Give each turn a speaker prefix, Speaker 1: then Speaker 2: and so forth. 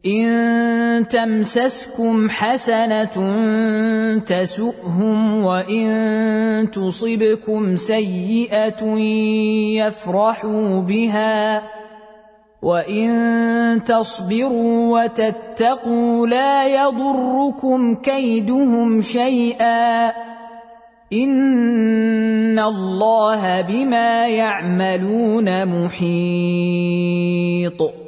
Speaker 1: إن تمسسكم حسنة تسؤهم وإن تصبكم سيئة يفرحوا بها وإن تصبروا وتتقوا لا يضركم كيدهم شيئا إن الله بما يعملون محيط